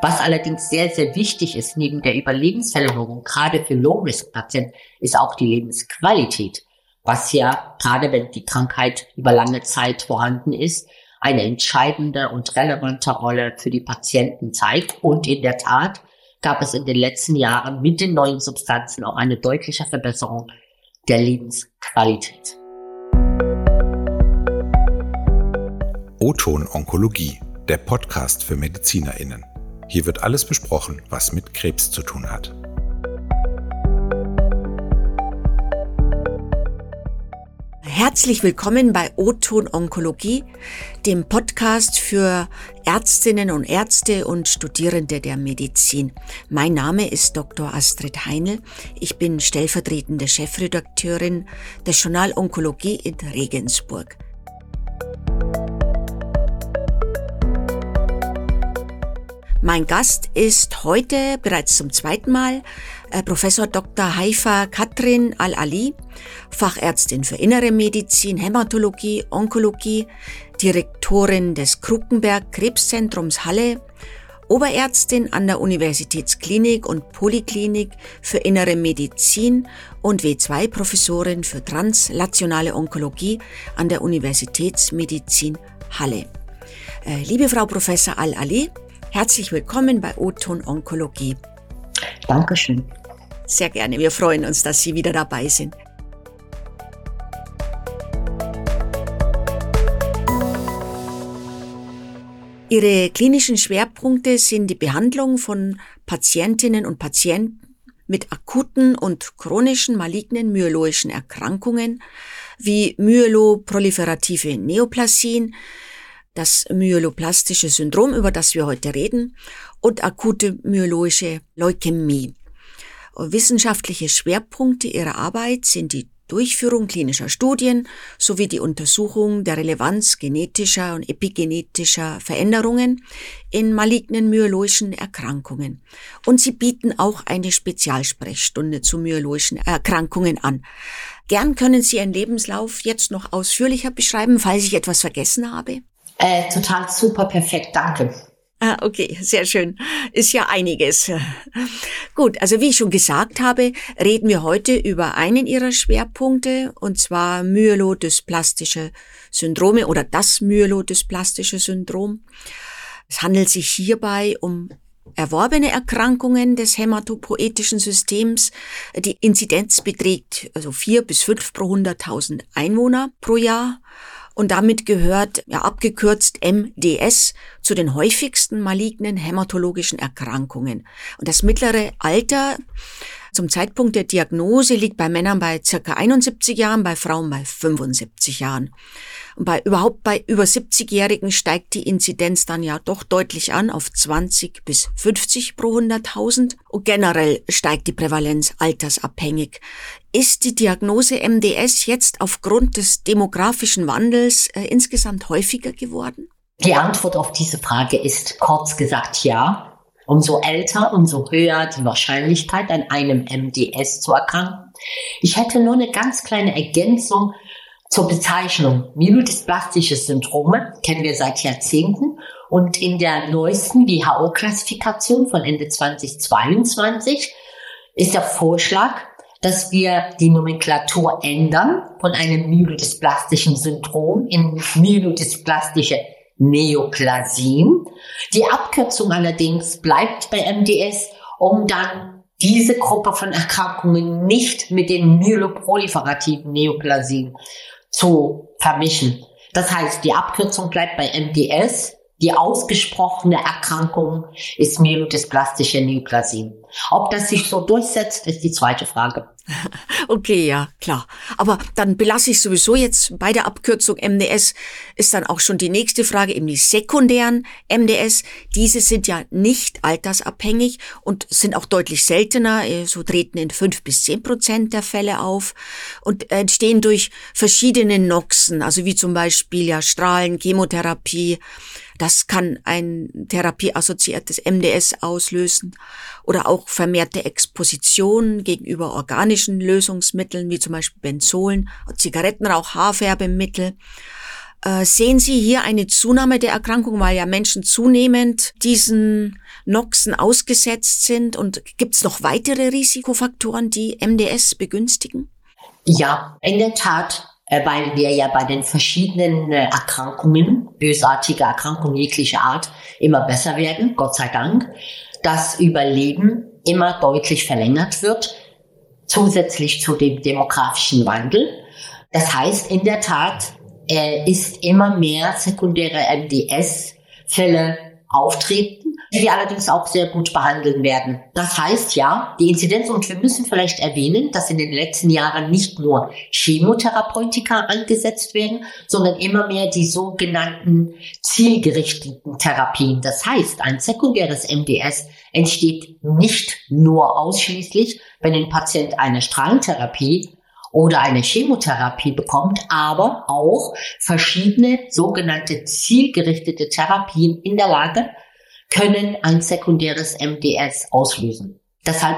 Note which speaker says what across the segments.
Speaker 1: Was allerdings sehr, sehr wichtig ist, neben der Überlebensverlängerung, gerade für Low-Risk-Patienten, ist auch die Lebensqualität, was ja, gerade wenn die Krankheit über lange Zeit vorhanden ist, eine entscheidende und relevante Rolle für die Patienten zeigt. Und in der Tat gab es in den letzten Jahren mit den neuen Substanzen auch eine deutliche Verbesserung der Lebensqualität.
Speaker 2: O-Ton Onkologie, der Podcast für MedizinerInnen. Hier wird alles besprochen, was mit Krebs zu tun hat.
Speaker 3: Herzlich willkommen bei O-Ton Onkologie, dem Podcast für Ärztinnen und Ärzte und Studierende der Medizin. Mein Name ist Dr. Astrid Heinl. Ich bin stellvertretende Chefredakteurin des Journal Onkologie in Regensburg. Mein Gast ist heute bereits zum zweiten Mal Professor Dr. Haifa Katrin Al-Ali, Fachärztin für Innere Medizin, Hämatologie, Onkologie, Direktorin des Krukenberg Krebszentrums Halle, Oberärztin an der Universitätsklinik und Poliklinik für Innere Medizin und W2-Professorin für translationale Onkologie an der Universitätsmedizin Halle. Liebe Frau Professor Al-Ali, herzlich willkommen bei O-Ton Onkologie.
Speaker 1: Dankeschön.
Speaker 3: Sehr gerne. Wir freuen uns, dass Sie wieder dabei sind. Ihre klinischen Schwerpunkte sind die Behandlung von Patientinnen und Patienten mit akuten und chronischen malignen myeloischen Erkrankungen wie myeloproliferative Neoplasien, das myeloplastische Syndrom, über das wir heute reden, und akute myeloische Leukämie. Wissenschaftliche Schwerpunkte ihrer Arbeit sind die Durchführung klinischer Studien sowie die Untersuchung der Relevanz genetischer und epigenetischer Veränderungen in malignen myeloischen Erkrankungen. Und sie bieten auch eine Spezialsprechstunde zu myeloischen Erkrankungen an. Gern können Sie Ihren Lebenslauf jetzt noch ausführlicher beschreiben, falls ich etwas vergessen habe.
Speaker 1: Total super, perfekt, danke.
Speaker 3: Okay, sehr schön. Ist ja einiges. Gut, also wie ich schon gesagt habe, reden wir heute über einen Ihrer Schwerpunkte, und zwar myelodysplastische Syndrome oder das myelodysplastische Syndrom. Es handelt sich hierbei um erworbene Erkrankungen des hämatopoetischen Systems. Die Inzidenz beträgt also 4 bis 5 pro 100.000 Einwohner pro Jahr. Und damit gehört, abgekürzt MDS, zu den häufigsten malignen hämatologischen Erkrankungen. Und das mittlere Alter zum Zeitpunkt der Diagnose liegt bei Männern bei ca. 71 Jahren, bei Frauen bei 75 Jahren. Und bei über 70-Jährigen steigt die Inzidenz dann ja doch deutlich an auf 20 bis 50 pro 100.000. Und generell steigt die Prävalenz altersabhängig. Ist die Diagnose MDS jetzt aufgrund des demografischen Wandels insgesamt häufiger geworden?
Speaker 1: Die Antwort auf diese Frage ist kurz gesagt ja. Umso älter, umso höher die Wahrscheinlichkeit, an einem MDS zu erkranken. Ich hätte nur eine ganz kleine Ergänzung zur Bezeichnung. Myelodysplastische Syndrome kennen wir seit Jahrzehnten, und in der neuesten WHO-Klassifikation von Ende 2022 ist der Vorschlag, dass wir die Nomenklatur ändern von einem myelodyspastischen Syndrom in myelodysplastische Neoplasien. Die Abkürzung allerdings bleibt bei MDS, um dann diese Gruppe von Erkrankungen nicht mit den myeloproliferativen Neoplasien zu vermischen. Das heißt, die Abkürzung bleibt bei MDS. Die ausgesprochene Erkrankung ist myelodysplastische Neoplasien. Ob das sich so durchsetzt, ist die zweite Frage.
Speaker 3: Okay, ja, klar. Aber dann belasse ich sowieso jetzt bei der Abkürzung MDS. Ist dann auch schon die nächste Frage, eben die sekundären MDS. Diese sind ja nicht altersabhängig und sind auch deutlich seltener. So treten in 5 bis 10% der Fälle auf und entstehen durch verschiedene Noxen, also wie zum Beispiel ja Strahlen, Chemotherapie. Das kann ein therapieassoziiertes MDS auslösen oder auch vermehrte Exposition gegenüber organischen Lösungsmitteln wie zum Beispiel Benzolen, Zigarettenrauch, Haarfärbemittel. Sehen Sie hier eine Zunahme der Erkrankung, weil ja Menschen zunehmend diesen Noxen ausgesetzt sind? Und gibt es noch weitere Risikofaktoren, die MDS begünstigen?
Speaker 1: Ja, in der Tat, weil wir ja bei den verschiedenen Erkrankungen, bösartige Erkrankungen jeglicher Art, immer besser werden, Gott sei Dank, das Überleben immer deutlich verlängert wird, zusätzlich zu dem demografischen Wandel. Das heißt, in der Tat ist immer mehr sekundäre MDS-Fälle auftreten, die wir allerdings auch sehr gut behandeln werden. Das heißt ja, die Inzidenz, und wir müssen vielleicht erwähnen, dass in den letzten Jahren nicht nur Chemotherapeutika angesetzt werden, sondern immer mehr die sogenannten zielgerichteten Therapien. Das heißt, ein sekundäres MDS entsteht nicht nur ausschließlich, wenn ein Patient eine Strahlentherapie oder eine Chemotherapie bekommt, aber auch verschiedene sogenannte zielgerichtete Therapien in der Lage können ein sekundäres MDS auslösen. Deshalb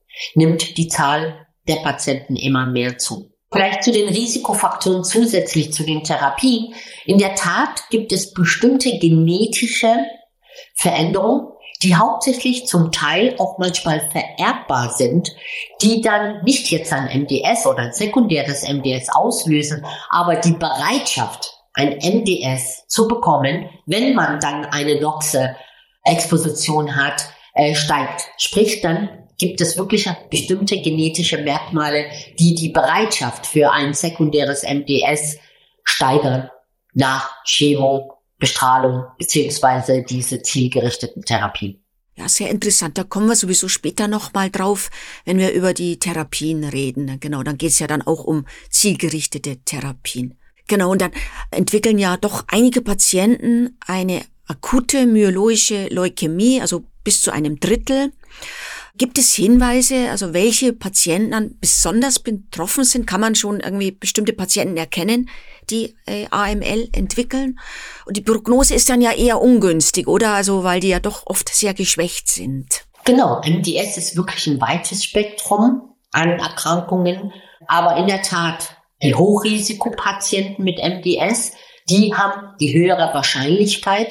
Speaker 1: nimmt die Zahl der Patienten immer mehr zu. Vielleicht zu den Risikofaktoren zusätzlich zu den Therapien. In der Tat gibt es bestimmte genetische Veränderungen, die hauptsächlich zum Teil auch manchmal vererbbar sind, die dann nicht jetzt ein MDS oder ein sekundäres MDS auslösen, aber die Bereitschaft, ein MDS zu bekommen, wenn man dann eine Noxe-Exposition hat, steigt. Sprich, dann gibt es wirklich bestimmte genetische Merkmale, die die Bereitschaft für ein sekundäres MDS steigern nach Chemo, Bestrahlung beziehungsweise diese zielgerichteten Therapien.
Speaker 3: Ja, sehr interessant. Da kommen wir sowieso später nochmal drauf, wenn wir über die Therapien reden. Genau, dann geht es ja dann auch um zielgerichtete Therapien. Genau, und dann entwickeln ja doch einige Patienten eine akute myeloische Leukämie, also bis zu einem Drittel. Gibt es Hinweise, also welche Patienten dann besonders betroffen sind? Kann man schon irgendwie bestimmte Patienten erkennen, die AML entwickeln? Und die Prognose ist dann ja eher ungünstig, oder? Also, weil die ja doch oft sehr geschwächt sind.
Speaker 1: Genau, MDS ist wirklich ein weites Spektrum an Erkrankungen. Aber in der Tat, die Hochrisikopatienten mit MDS, die haben die höhere Wahrscheinlichkeit,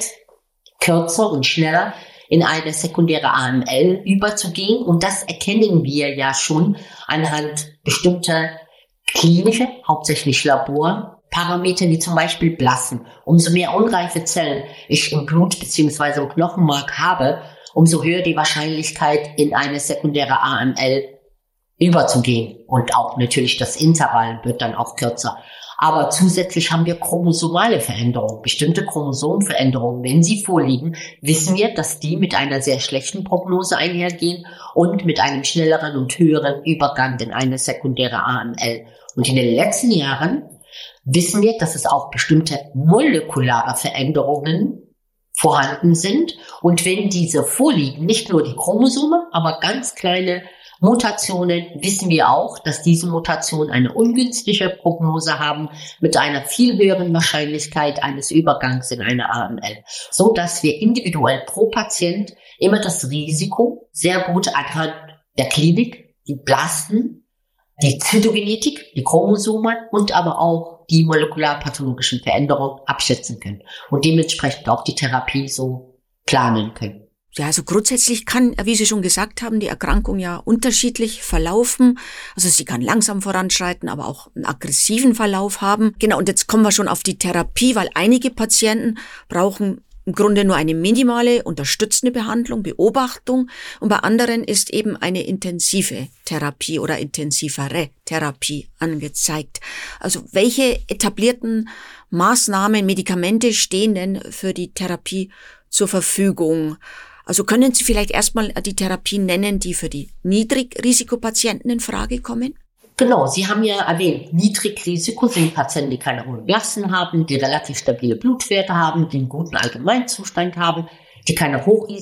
Speaker 1: kürzer und schneller in eine sekundäre AML überzugehen. Und das erkennen wir ja schon anhand bestimmter klinischer, hauptsächlich Laborparameter, wie zum Beispiel Blassen. Umso mehr unreife Zellen ich im Blut bzw. im Knochenmark habe, umso höher die Wahrscheinlichkeit, in eine sekundäre AML überzugehen. Und auch natürlich das Intervall wird dann auch kürzer. Aber zusätzlich haben wir chromosomale Veränderungen, bestimmte Chromosomenveränderungen. Wenn sie vorliegen, wissen wir, dass die mit einer sehr schlechten Prognose einhergehen und mit einem schnelleren und höheren Übergang in eine sekundäre AML. Und in den letzten Jahren wissen wir, dass es auch bestimmte molekulare Veränderungen vorhanden sind. Und wenn diese vorliegen, nicht nur die Chromosome, aber ganz kleine Mutationen, wissen wir auch, dass diese Mutationen eine ungünstige Prognose haben mit einer viel höheren Wahrscheinlichkeit eines Übergangs in eine AML, so dass wir individuell pro Patient immer das Risiko sehr gut anhand der Klinik, die Blasten, die Zytogenetik, die Chromosome und aber auch die molekularpathologischen Veränderungen abschätzen können und dementsprechend auch die Therapie so planen können.
Speaker 3: Ja, also grundsätzlich kann, wie Sie schon gesagt haben, die Erkrankung ja unterschiedlich verlaufen. Also sie kann langsam voranschreiten, aber auch einen aggressiven Verlauf haben. Genau, und jetzt kommen wir schon auf die Therapie, weil einige Patienten brauchen im Grunde nur eine minimale unterstützende Behandlung, Beobachtung, und bei anderen ist eben eine intensive Therapie oder intensivere Therapie angezeigt. Also welche etablierten Maßnahmen, Medikamente stehen denn für die Therapie zur Verfügung? Also können Sie vielleicht erstmal die Therapien nennen, die für die Niedrigrisikopatienten in Frage kommen?
Speaker 1: Genau, Sie haben ja erwähnt, Niedrigrisiko sind Patienten, die keine hohen Blasten haben, die relativ stabile Blutwerte haben, die einen guten Allgemeinzustand haben, die keine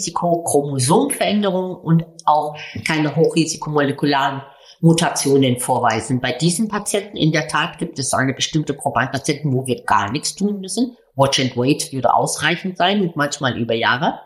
Speaker 1: Hochrisiko-Chromosomveränderungen und auch keine Hochrisikomolekularen Mutationen vorweisen. Bei diesen Patienten in der Tat gibt es eine bestimmte Gruppe an Patienten, wo wir gar nichts tun müssen. Watch and Wait würde ausreichend sein, und manchmal über Jahre.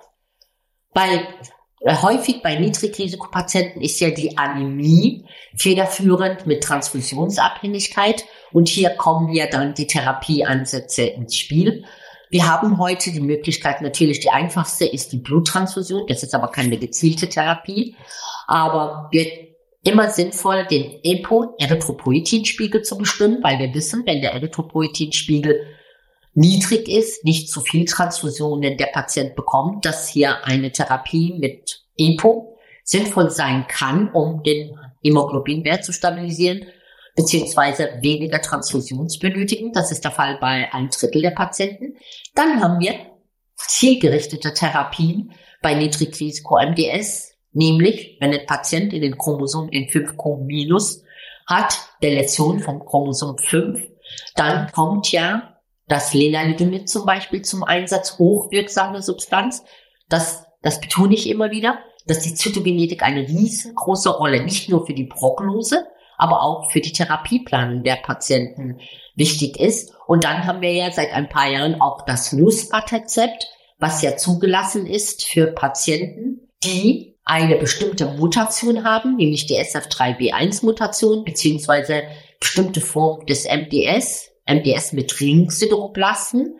Speaker 1: Häufig bei Niedrigrisikopatienten ist ja die Anämie federführend mit Transfusionsabhängigkeit. Und hier kommen ja dann die Therapieansätze ins Spiel. Wir haben heute die Möglichkeit, natürlich die einfachste ist die Bluttransfusion. Das ist aber keine gezielte Therapie, aber wird immer sinnvoll, den EPO-Erythropoietinspiegel zu bestimmen, weil wir wissen, wenn der Erythropoietinspiegel niedrig ist, nicht zu viel Transfusionen der Patient bekommt, dass hier eine Therapie mit EPO sinnvoll sein kann, um den Hämoglobinwert zu stabilisieren, beziehungsweise weniger Transfusions benötigen. Das ist der Fall bei 1/3 der Patienten. Dann haben wir zielgerichtete Therapien bei Niedrigrisiko-MDS, nämlich wenn ein Patient in den Chromosom in 5q- hat, der Läsion vom Chromosom 5, dann kommt ja das Lenalidomid zum Beispiel zum Einsatz, hochwirksame Substanz. Das betone ich immer wieder, dass die Zytogenetik eine riesengroße Rolle, nicht nur für die Prognose, aber auch für die Therapieplanung der Patienten wichtig ist. Und dann haben wir ja seit ein paar Jahren auch das Luspatercept, was ja zugelassen ist für Patienten, die eine bestimmte Mutation haben, nämlich die SF3B1-Mutation, beziehungsweise bestimmte Form des MDS mit Ringsideroblasten,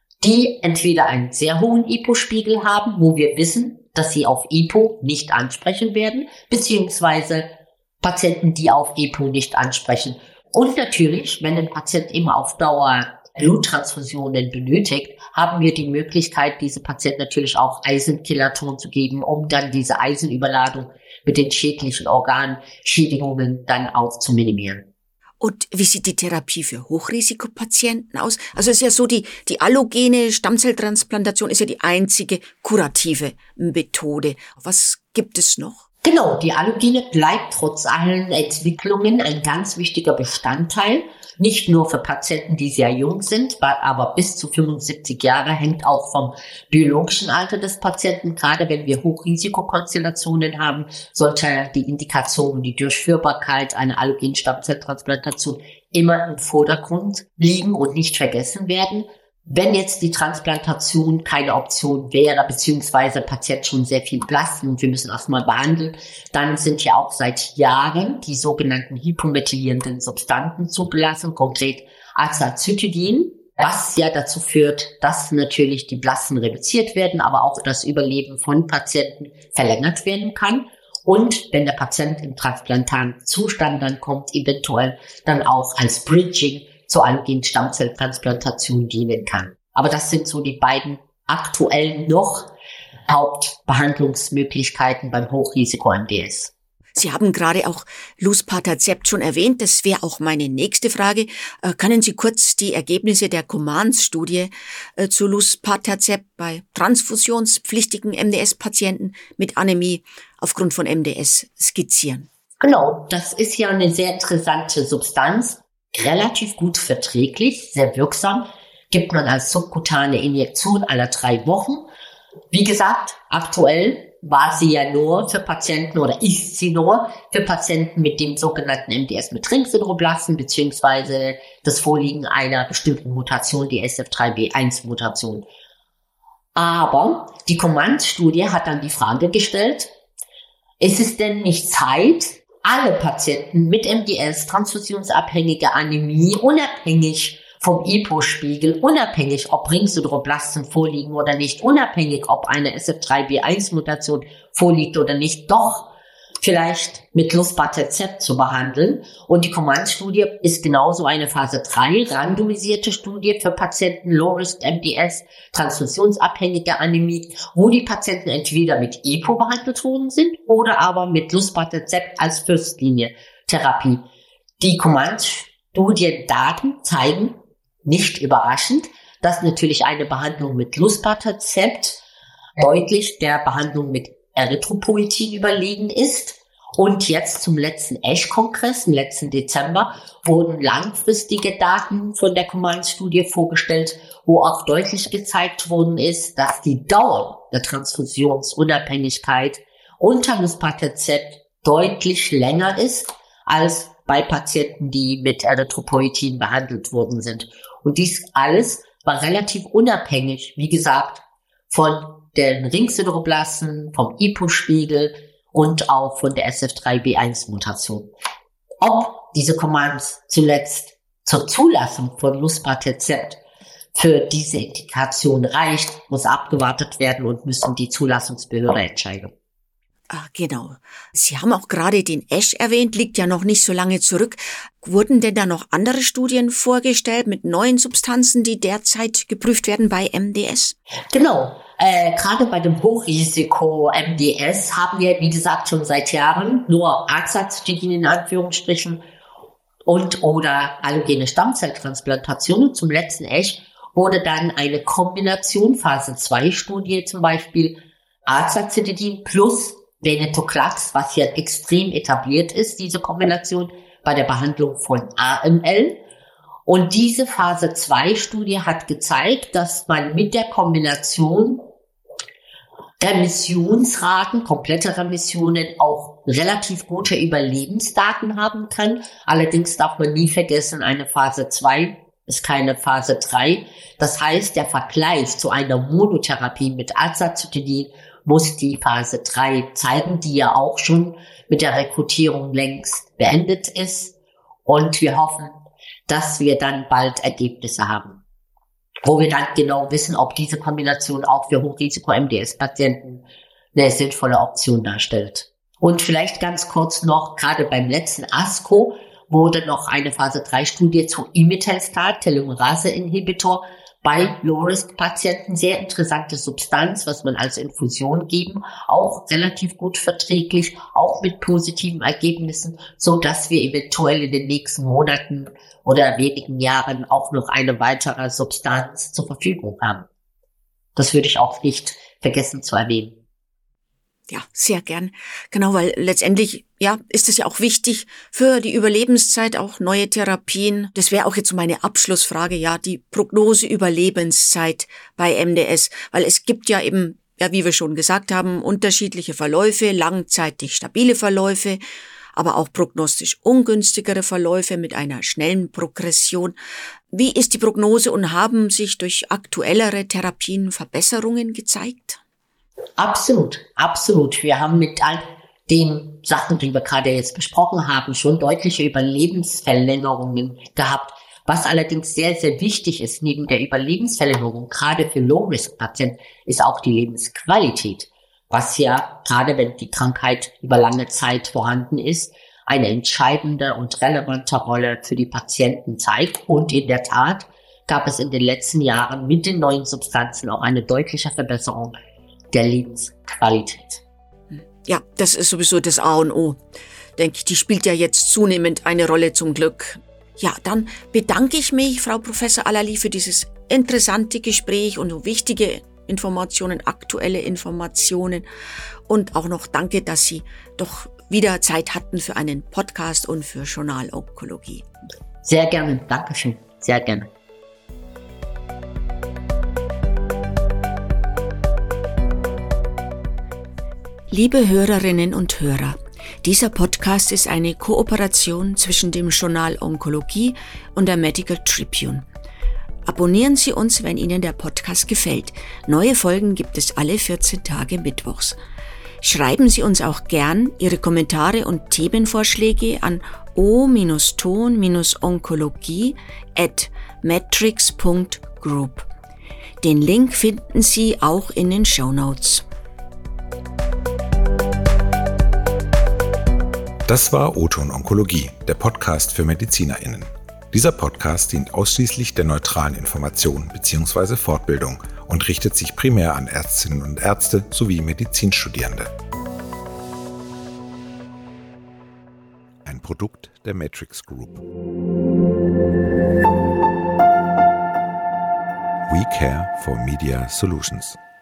Speaker 1: die entweder einen sehr hohen EPO-Spiegel haben, wo wir wissen, dass sie auf EPO nicht ansprechen werden, beziehungsweise Patienten, die auf EPO nicht ansprechen. Und natürlich, wenn ein Patient immer auf Dauer Bluttransfusionen benötigt, haben wir die Möglichkeit, diese Patienten natürlich auch Eisenchelaton zu geben, um dann diese Eisenüberladung mit den schädlichen Organschädigungen dann auch zu minimieren.
Speaker 3: Und wie sieht die Therapie für Hochrisikopatienten aus? Also es ist ja so, die allogene Stammzelltransplantation ist ja die einzige kurative Methode. Was gibt es noch?
Speaker 1: Genau, die Allogene bleibt trotz allen Entwicklungen ein ganz wichtiger Bestandteil. Nicht nur für Patienten, die sehr jung sind, aber bis zu 75 Jahre, hängt auch vom biologischen Alter des Patienten. Gerade wenn wir Hochrisikokonstellationen haben, sollte die Indikation, die Durchführbarkeit einer allogenen Stammzelltransplantation immer im Vordergrund liegen und nicht vergessen werden. Wenn jetzt die Transplantation keine Option wäre, beziehungsweise Patient schon sehr viel blassen und wir müssen erstmal behandeln, dann sind ja auch seit Jahren die sogenannten hypomethylierenden Substanzen zugelassen, konkret Azacitidin, was ja dazu führt, dass natürlich die Blassen reduziert werden, aber auch das Überleben von Patienten verlängert werden kann. Und wenn der Patient im transplantanten Zustand dann kommt, eventuell dann auch als Bridging zur allogenen Stammzelltransplantation dienen kann. Aber das sind so die beiden aktuellen noch Hauptbehandlungsmöglichkeiten beim Hochrisiko-MDS.
Speaker 3: Sie haben gerade auch Luspatercept schon erwähnt. Das wäre auch meine nächste Frage. Können Sie kurz die Ergebnisse der COMMANDS-Studie zu Luspatercept bei transfusionspflichtigen MDS-Patienten mit Anämie aufgrund von MDS skizzieren?
Speaker 1: Genau, das ist ja eine sehr interessante Substanz. Relativ gut verträglich, sehr wirksam, gibt man als subkutane Injektion alle 3 Wochen. Wie gesagt, aktuell war sie ja nur für Patienten oder ist sie nur für Patienten mit dem sogenannten MDS mit Ringsideroblasten beziehungsweise das Vorliegen einer bestimmten Mutation, die SF3B1-Mutation. Aber die COMMANDS-Studie hat dann die Frage gestellt, ist es denn nicht Zeit, alle Patienten mit MDS, transfusionsabhängige Anämie, unabhängig vom EPO-Spiegel, unabhängig ob Ringsideroblasten vorliegen oder nicht, unabhängig ob eine SF3B1-Mutation vorliegt oder nicht, doch vielleicht mit Luspatercept zu behandeln. Und die COMMANDS-Studie ist genauso eine Phase 3 randomisierte Studie für Patienten Low-Risk MDS, transfusionsabhängige Anämie, wo die Patienten entweder mit EPO behandelt worden sind oder aber mit Luspatercept als Firstlinie-Therapie. Die COMMANDS-Studien-Daten zeigen, nicht überraschend, dass natürlich eine Behandlung mit Luspatercept deutlich der Behandlung mit Erythropoietin überlegen ist. Und jetzt zum letzten ESH-Kongress im letzten Dezember wurden langfristige Daten von der COMMANDS-Studie vorgestellt, wo auch deutlich gezeigt worden ist, dass die Dauer der Transfusionsunabhängigkeit unter Luspatercept deutlich länger ist als bei Patienten, die mit Erythropoietin behandelt worden sind. Und dies alles war relativ unabhängig, wie gesagt, von den Ringsideroblasten, vom EPO-Spiegel und auch von der SF3B1-Mutation. Ob diese COMMANDS zuletzt zur Zulassung von Luspatercept für diese Indikation reicht, muss abgewartet werden und müssen die Zulassungsbehörde entscheiden.
Speaker 3: Genau. Sie haben auch gerade den ESH erwähnt, liegt ja noch nicht so lange zurück. Wurden denn da noch andere Studien vorgestellt mit neuen Substanzen, die derzeit geprüft werden bei MDS?
Speaker 1: Genau. Gerade bei dem Hochrisiko MDS haben wir, wie gesagt, schon seit Jahren nur Azacitidin in Anführungsstrichen und oder allogene Stammzelltransplantationen. Zum letzten ESH wurde dann eine Kombination Phase 2 Studie, zum Beispiel Azacitidin plus Venetoclax, was ja extrem etabliert ist, diese Kombination bei der Behandlung von AML. Und diese Phase 2 Studie hat gezeigt, dass man mit der Kombination Remissionsraten, komplette Remissionen, auch relativ gute Überlebensdaten haben kann. Allerdings darf man nie vergessen, eine Phase 2 ist keine Phase 3. Das heißt, der Vergleich zu einer Monotherapie mit Azacitidin muss die Phase 3 zeigen, die ja auch schon mit der Rekrutierung längst beendet ist. Und wir hoffen, dass wir dann bald Ergebnisse haben, wo wir dann genau wissen, ob diese Kombination auch für Hochrisiko-MDS-Patienten eine sinnvolle Option darstellt. Und vielleicht ganz kurz noch, gerade beim letzten ASCO wurde noch eine Phase 3 Studie zu Imetelstat, Telomerase-Inhibitor, bei Low-Risk-Patienten, sehr interessante Substanz, was man als Infusion geben, auch relativ gut verträglich, auch mit positiven Ergebnissen, so dass wir eventuell in den nächsten Monaten oder wenigen Jahren auch noch eine weitere Substanz zur Verfügung haben. Das würde ich auch nicht vergessen zu erwähnen.
Speaker 3: Ja, sehr gern. Genau, weil letztendlich, ja, ist es ja auch wichtig für die Überlebenszeit, auch neue Therapien. Das wäre auch jetzt meine Abschlussfrage, ja, die Prognose-Überlebenszeit bei MDS. Weil es gibt ja eben, ja, wie wir schon gesagt haben, unterschiedliche Verläufe, langzeitig stabile Verläufe, aber auch prognostisch ungünstigere Verläufe mit einer schnellen Progression. Wie ist die Prognose und haben sich durch aktuellere Therapien Verbesserungen gezeigt?
Speaker 1: Absolut, absolut. Wir haben mit all den Sachen, die wir gerade jetzt besprochen haben, schon deutliche Überlebensverlängerungen gehabt. Was allerdings sehr, sehr wichtig ist, neben der Überlebensverlängerung, gerade für Low-Risk-Patienten, ist auch die Lebensqualität. Was ja, gerade wenn die Krankheit über lange Zeit vorhanden ist, eine entscheidende und relevante Rolle für die Patienten zeigt. Und in der Tat gab es in den letzten Jahren mit den neuen Substanzen auch eine deutliche Verbesserung der Lebensqualität.
Speaker 3: Ja, das ist sowieso das A und O. Denke ich, die spielt ja jetzt zunehmend eine Rolle zum Glück. Ja, dann bedanke ich mich, Frau Professor Alali, für dieses interessante Gespräch und so wichtige Informationen, aktuelle Informationen. Und auch noch danke, dass Sie doch wieder Zeit hatten für einen Podcast und für Journal Onkologie.
Speaker 1: Sehr gerne, Dankeschön, sehr gerne.
Speaker 3: Liebe Hörerinnen und Hörer, dieser Podcast ist eine Kooperation zwischen dem Journal Onkologie und der Medical Tribune. Abonnieren Sie uns, wenn Ihnen der Podcast gefällt. Neue Folgen gibt es alle 14 Tage mittwochs. Schreiben Sie uns auch gern Ihre Kommentare und Themenvorschläge an o-ton-onkologie@matrix.group. Den Link finden Sie auch in den Shownotes.
Speaker 2: Das war O-Ton Onkologie, der Podcast für MedizinerInnen. Dieser Podcast dient ausschließlich der neutralen Information bzw. Fortbildung und richtet sich primär an Ärztinnen und Ärzte sowie Medizinstudierende. Ein Produkt der Matrix Group. We care for Media Solutions.